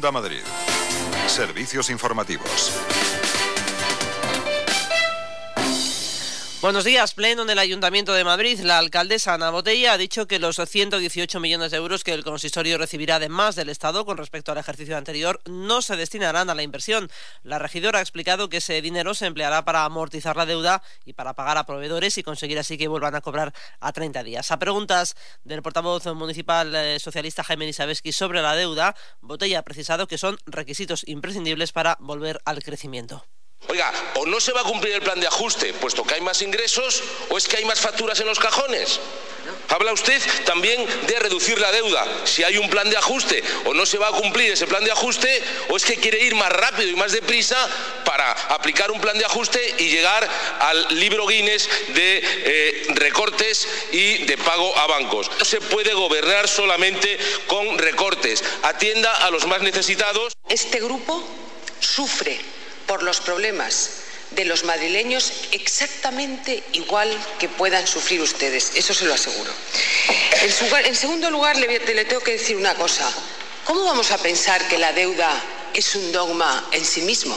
Onda Madrid. Servicios informativos. Buenos días. Pleno en el Ayuntamiento de Madrid. La alcaldesa Ana Botella ha dicho que los 118 millones de euros que el consistorio recibirá de más del Estado con respecto al ejercicio anterior no se destinarán a la inversión. La regidora ha explicado que ese dinero se empleará para amortizar la deuda y para pagar a proveedores y conseguir así que vuelvan a cobrar a 30 días. A preguntas del portavoz municipal socialista Jaime Elisabetsky sobre la deuda, Botella ha precisado que son requisitos imprescindibles para volver al crecimiento. Oiga, o no se va a cumplir el plan de ajuste, puesto que hay más ingresos, o es que hay más facturas en los cajones. Habla usted también de reducir la deuda. Si hay un plan de ajuste, o no se va a cumplir ese plan de ajuste, o es que quiere ir más rápido y más deprisa para aplicar un plan de ajuste y llegar al libro Guinness de recortes y de pago a bancos. No se puede gobernar solamente con recortes. Atienda a los más necesitados. Este grupo sufre por los problemas de los madrileños exactamente igual que puedan sufrir ustedes, eso se lo aseguro. En segundo lugar, le tengo que decir una cosa. ¿Cómo vamos a pensar que la deuda es un dogma en sí mismo?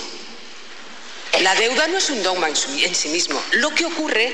La deuda no es un dogma en sí mismo. Lo que ocurre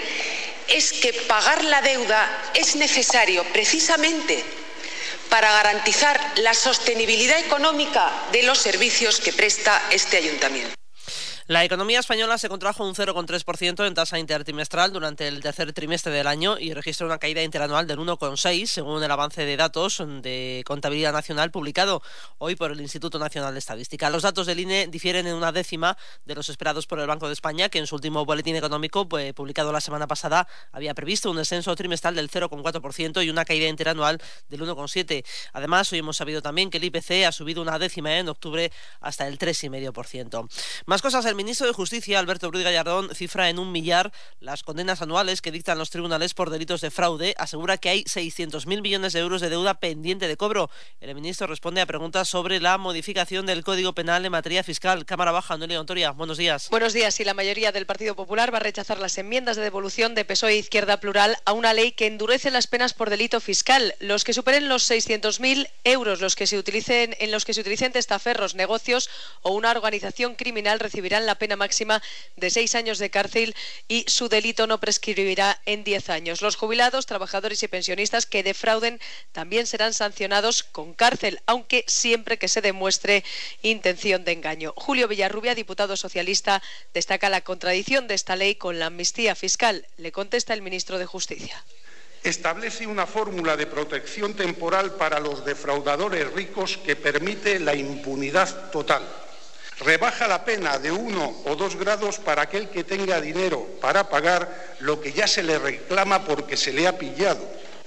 es que pagar la deuda es necesario precisamente para garantizar la sostenibilidad económica de los servicios que presta este ayuntamiento. La economía española se contrajo un 0,3% en tasa intertrimestral durante el tercer trimestre del año y registra una caída interanual del 1,6% según el avance de datos de contabilidad nacional publicado hoy por el Instituto Nacional de Estadística. Los datos del INE difieren en una décima de los esperados por el Banco de España, que en su último boletín económico publicado la semana pasada había previsto un descenso trimestral del 0,4% y una caída interanual del 1,7%. Además, hoy hemos sabido también que el IPC ha subido una décima en octubre hasta el 3,5%. Más cosas. El ministro de Justicia, Alberto Ruiz Gallardón, cifra en 1 millar las condenas anuales que dictan los tribunales por delitos de fraude. Asegura que hay 600.000 millones de euros de deuda pendiente de cobro. El ministro responde a preguntas sobre la modificación del Código Penal en materia fiscal. Cámara Baja, Noelia Ontoria, buenos días. Buenos días. Y la mayoría del Partido Popular va a rechazar las enmiendas de devolución de PSOE e Izquierda Plural a una ley que endurece las penas por delito fiscal. Los que superen los 600.000 euros, en los que se utilicen testaferros, negocios o una organización criminal recibirán la pena máxima de 6 años de cárcel y su delito no prescribirá en 10 años. Los jubilados, trabajadores y pensionistas que defrauden también serán sancionados con cárcel, aunque siempre que se demuestre intención de engaño. Julio Villarrubia, diputado socialista, destaca la contradicción de esta ley con la amnistía fiscal. Le contesta el ministro de Justicia. Establece una fórmula de protección temporal para los defraudadores ricos que permite la impunidad total. Rebaja la pena de 1 o 2 grados para aquel que tenga dinero para pagar lo que ya se le reclama porque se le ha pillado.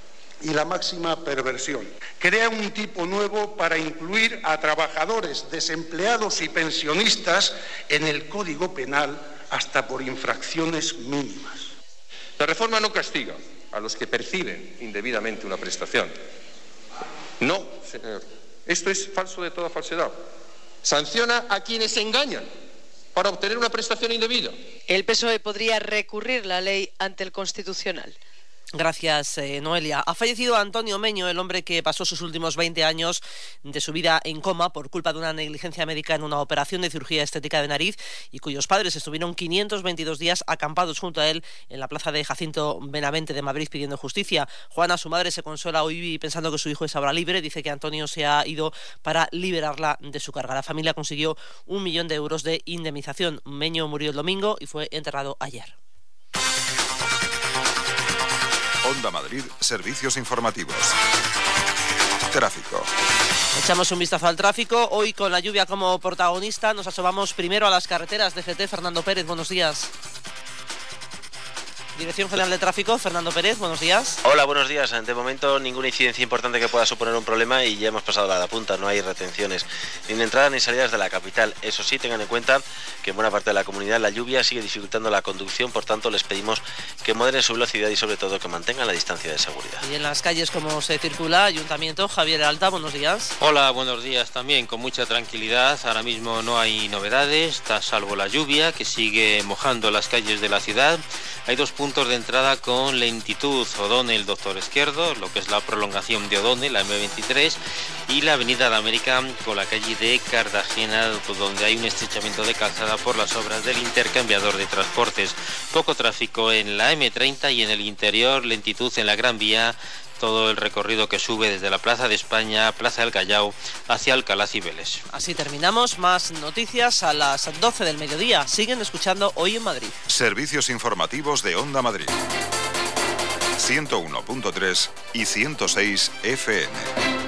Y la máxima perversión. Crea un tipo nuevo para incluir a trabajadores, desempleados y pensionistas en el Código Penal hasta por infracciones mínimas. La reforma no castiga a los que perciben indebidamente una prestación. No, señor. Esto es falso de toda falsedad. Sanciona a quienes engañan para obtener una prestación indebida. El PSOE podría recurrir la ley ante el Constitucional. Gracias, Noelia. Ha fallecido Antonio Meño, el hombre que pasó sus últimos 20 años de su vida en coma por culpa de una negligencia médica en una operación de cirugía estética de nariz y cuyos padres estuvieron 522 días acampados junto a él en la plaza de Jacinto Benavente de Madrid pidiendo justicia. Juana, su madre, se consuela hoy pensando que su hijo es ahora libre. Dice que Antonio se ha ido para liberarla de su carga. La familia consiguió 1 millón de euros de indemnización. Meño murió el domingo y fue enterrado ayer. Onda Madrid, servicios informativos. Tráfico. Echamos un vistazo al tráfico. Hoy con la lluvia como protagonista nos asomamos primero a las carreteras. DGT, Fernando Pérez, buenos días. Dirección General de Tráfico, Fernando Pérez, buenos días. Hola, buenos días. De momento ninguna incidencia importante que pueda suponer un problema y ya hemos pasado la punta, no hay retenciones ni en entradas ni salidas de la capital. Eso sí, tengan en cuenta que en buena parte de la comunidad la lluvia sigue dificultando la conducción, por tanto les pedimos que moderen su velocidad y sobre todo que mantengan la distancia de seguridad. Y en las calles, ¿cómo se circula? Ayuntamiento, Javier Alta, buenos días. Hola, buenos días también, con mucha tranquilidad. Ahora mismo no hay novedades, salvo la lluvia que sigue mojando las calles de la ciudad. Hay 2 puntos puntos de entrada con lentitud: O'Donnell, Doctor Izquierdo, lo que es la prolongación de O'Donnell, la M23, y la Avenida de América con la calle de Cartagena, donde hay un estrechamiento de calzada por las obras del intercambiador de transportes. Poco tráfico en la M30 y en el interior, lentitud en la Gran Vía, todo el recorrido que sube desde la Plaza de España, Plaza del Callao, hacia Alcalá Cibeles. Así terminamos. Más noticias a las 12 del mediodía. Siguen escuchando Hoy en Madrid. Servicios informativos de Onda Madrid. 101.3 y 106 FM.